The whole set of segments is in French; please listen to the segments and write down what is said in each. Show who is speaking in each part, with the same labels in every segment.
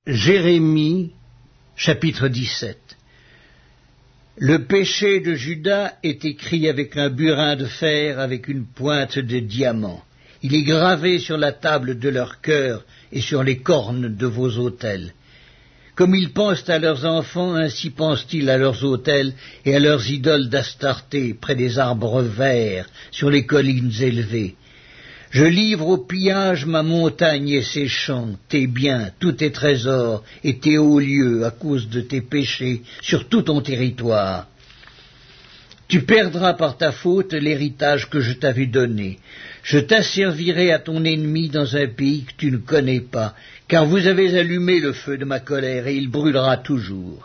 Speaker 1: Jérémie, chapitre 17. Le péché de Juda est écrit avec un burin de fer, avec une pointe de diamant. Il est gravé sur la table de leur cœur et sur les cornes de vos autels. Comme ils pensent à leurs enfants, ainsi pensent-ils à leurs autels et à leurs idoles d'Astarté, près des arbres verts, sur les collines élevées. Je livre au pillage ma montagne et ses champs, tes biens, tous tes trésors et tes hauts lieux à cause de tes péchés sur tout ton territoire. Tu perdras par ta faute l'héritage que je t'avais donné. Je t'asservirai à ton ennemi dans un pays que tu ne connais pas, car vous avez allumé le feu de ma colère et il brûlera toujours.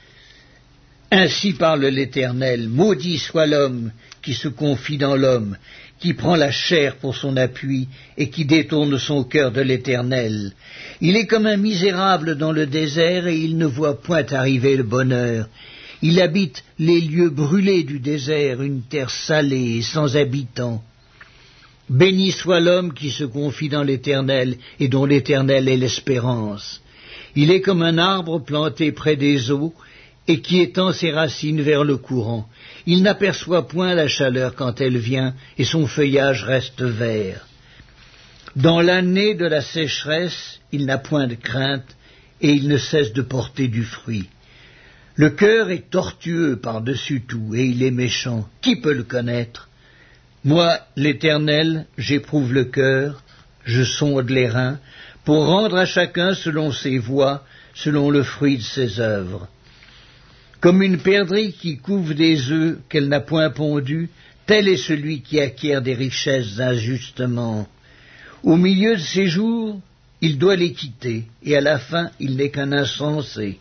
Speaker 1: Ainsi parle l'Éternel, maudit soit l'homme qui se confie dans l'homme, qui prend la chair pour son appui et qui détourne son cœur de l'Éternel. Il est comme un misérable dans le désert et il ne voit point arriver le bonheur. Il habite les lieux brûlés du désert, une terre salée et sans habitants. Béni soit l'homme qui se confie dans l'Éternel et dont l'Éternel est l'espérance. Il est comme un arbre planté près des eaux et qui étend ses racines vers le courant. Il n'aperçoit point la chaleur quand elle vient, et son feuillage reste vert. Dans l'année de la sécheresse, il n'a point de crainte, et il ne cesse de porter du fruit. Le cœur est tortueux par-dessus tout, et il est méchant. Qui peut le connaître? Moi, l'Éternel, j'éprouve le cœur, je sonde les reins, pour rendre à chacun selon ses voies, selon le fruit de ses œuvres. Comme une perdrix qui couve des œufs qu'elle n'a point pondus, tel est celui qui acquiert des richesses injustement. Au milieu de ses jours, il doit les quitter, et à la fin, il n'est qu'un insensé.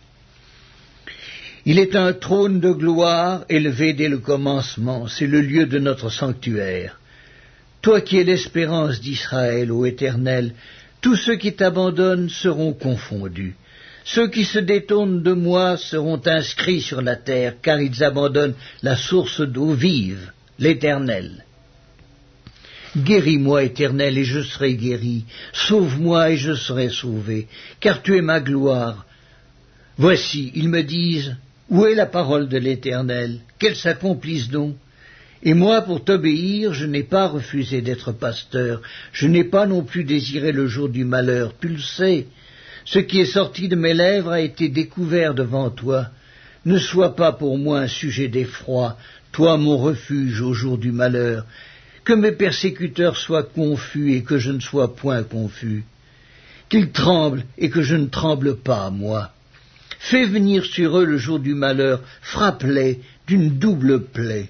Speaker 1: Il est un trône de gloire élevé dès le commencement, c'est le lieu de notre sanctuaire. Toi qui es l'espérance d'Israël, ô Éternel, tous ceux qui t'abandonnent seront confondus. Ceux qui se détournent de moi seront inscrits sur la terre, car ils abandonnent la source d'eau vive, l'Éternel. Guéris-moi, Éternel, et je serai guéri. Sauve-moi, et je serai sauvé, car tu es ma gloire. Voici, ils me disent, où est la parole de l'Éternel? Qu'elle s'accomplisse donc. Et moi, pour t'obéir, je n'ai pas refusé d'être pasteur, je n'ai pas non plus désiré le jour du malheur, tu le sais. Ce qui est sorti de mes lèvres a été découvert devant toi. Ne sois pas pour moi un sujet d'effroi, toi mon refuge au jour du malheur. Que mes persécuteurs soient confus et que je ne sois point confus. Qu'ils tremblent et que je ne tremble pas, moi. Fais venir sur eux le jour du malheur, frappe-les d'une double plaie.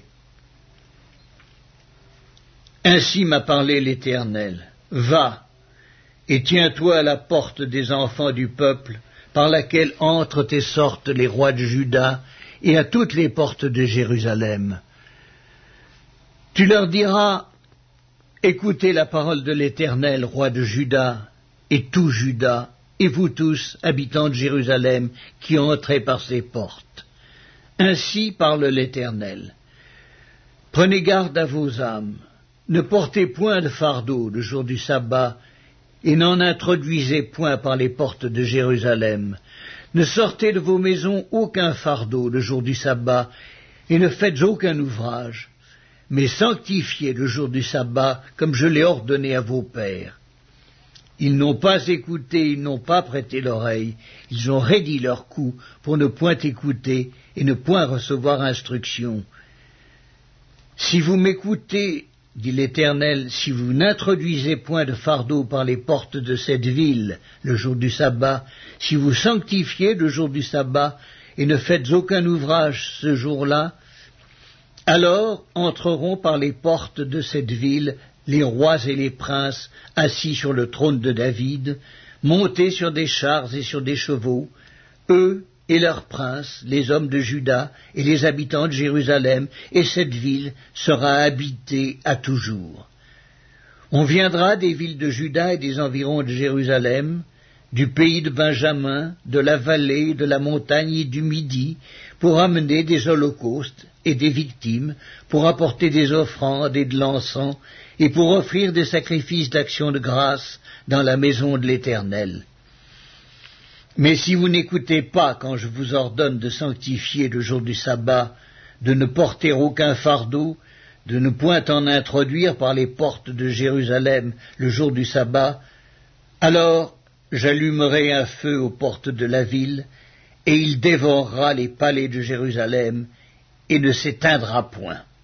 Speaker 1: Ainsi m'a parlé l'Éternel. Va, et tiens-toi à la porte des enfants du peuple, par laquelle entrent et sortent les rois de Juda, et à toutes les portes de Jérusalem. Tu leur diras, écoutez la parole de l'Éternel, roi de Juda, et tout Juda, et vous tous, habitants de Jérusalem, qui entrez par ses portes. Ainsi parle l'Éternel. Prenez garde à vos âmes, ne portez point de fardeau le jour du sabbat, et n'en introduisez point par les portes de Jérusalem. Ne sortez de vos maisons aucun fardeau le jour du sabbat, et ne faites aucun ouvrage, mais sanctifiez le jour du sabbat, comme je l'ai ordonné à vos pères. Ils n'ont pas écouté, ils n'ont pas prêté l'oreille, ils ont raidi leur cou pour ne point écouter et ne point recevoir instruction. Si vous m'écoutez, dit l'Éternel, si vous n'introduisez point de fardeau par les portes de cette ville le jour du sabbat, si vous sanctifiez le jour du sabbat et ne faites aucun ouvrage ce jour-là, alors entreront par les portes de cette ville les rois et les princes assis sur le trône de David, montés sur des chars et sur des chevaux, eux et leurs princes, les hommes de Juda et les habitants de Jérusalem, et cette ville sera habitée à toujours. On viendra des villes de Juda et des environs de Jérusalem, du pays de Benjamin, de la vallée, de la montagne et du Midi, pour amener des holocaustes et des victimes, pour apporter des offrandes et de l'encens, et pour offrir des sacrifices d'action de grâce dans la maison de l'Éternel. Mais si vous n'écoutez pas quand je vous ordonne de sanctifier le jour du sabbat, de ne porter aucun fardeau, de ne point en introduire par les portes de Jérusalem le jour du sabbat, alors j'allumerai un feu aux portes de la ville, et il dévorera les palais de Jérusalem, et ne s'éteindra point.